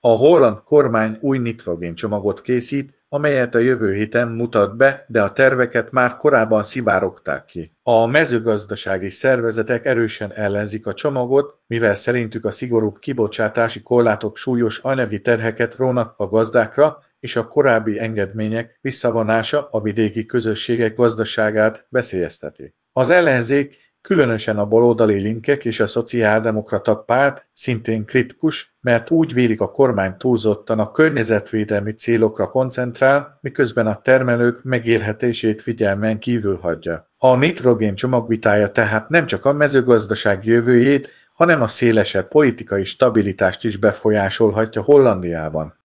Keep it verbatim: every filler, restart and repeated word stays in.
A holland kormány új nitrogéncsomagot készít, amelyet a jövő héten mutat be, de a terveket már korábban szivárogták ki. A mezőgazdasági szervezetek erősen ellenzik a csomagot, mivel szerintük a szigorúbb kibocsátási korlátok súlyos anyagi terheket rónak a gazdákra, és a korábbi engedmények visszavonása a vidéki közösségek gazdaságát veszélyezteti. Az ellenzék, különösen a baloldali linkek és a szociáldemokrata párt szintén kritikus, mert úgy vélik a kormány túlzottan a környezetvédelmi célokra koncentrál, miközben a termelők megélhetését figyelmen kívül hagyja. A nitrogén csomag vitája tehát nem csak a mezőgazdaság jövőjét, hanem a szélesebb politikai stabilitást is befolyásolhatja Hollandiában.